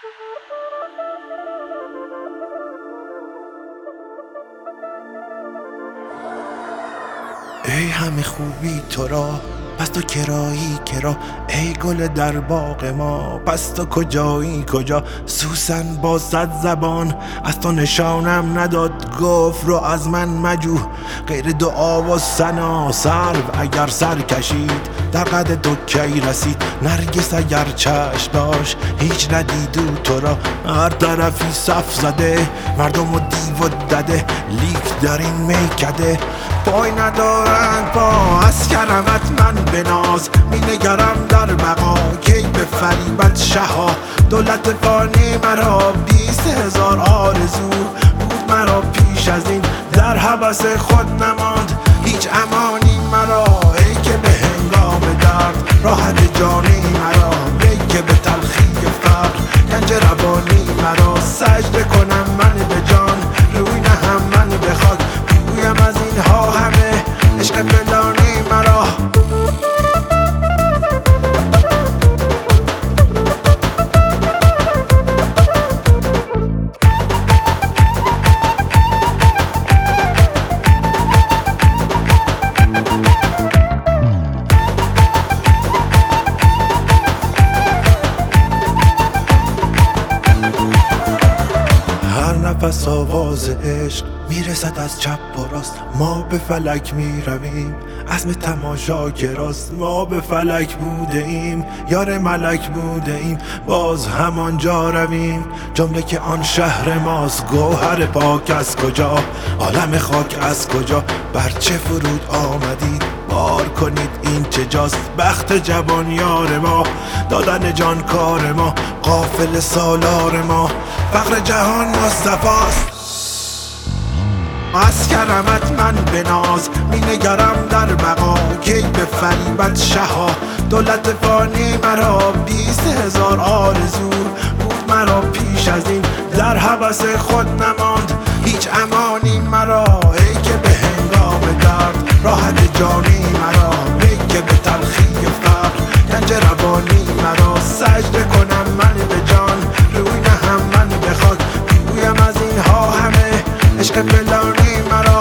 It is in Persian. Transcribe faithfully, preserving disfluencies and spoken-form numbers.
ای همه خوبی تو را پس تو کرایی کرا، ای گل در باغ ما پس تو کجایی کجا. سوسن با صد زبان از تو نشانم نداد، گفت رو از من مجو غیر دعا و ثنا. سرو اگر سر کشید در قد تو کی رسید، نرگس اگر چشم داشت هیچ ندیدو تو را. هر طرفی صف زده مردم و دیو و دده، لیک در این میکده پای ندارند پا. از کرمت من بناز می نگرم در بقا، کی به فریبت شها. دولت فانی مرا بیست هزار آرزو بود مرا پیش از این، در هوس خود نماند هیچ امانی مرا. ای که به هنگام درد راحت جانی مرا، ای که به تلخی فقر گنج روانی مرا. سجده کنم من به جان روی نهم من به خاک، گویم از اینها همه عشق فلانی مرا. نفس آواز عشق میرسد از چپ و راست، ما به فلک میرویم عزم تماشا گراست. ما به فلک بوده ایم یار ملک بوده ایم، باز همانجا رویم جمله که آن شهر ماست. گوهر پاک از کجا عالم خاک از کجا، بر چه فرود آمدید بار کنید این چه جاست. بخت جوان یار ما دادن جان کار ما، قافل سالار ما فقر جهان مصطفاست. از کرمت من بناز می نگرم در بقا، کی به فریبت شها. دولت فانی مرا بیست هزار آرزو بود مرا پیش از این، در هوس خود نماند هیچ امانی مرا. ای که به هنگام درد راحت جانی مرا، ای که به تلخی فقر گنج روانی مرا. سجده کنم من به جان روی نهم من به خاک، گویم از اینها همه عشق فلانی مرا.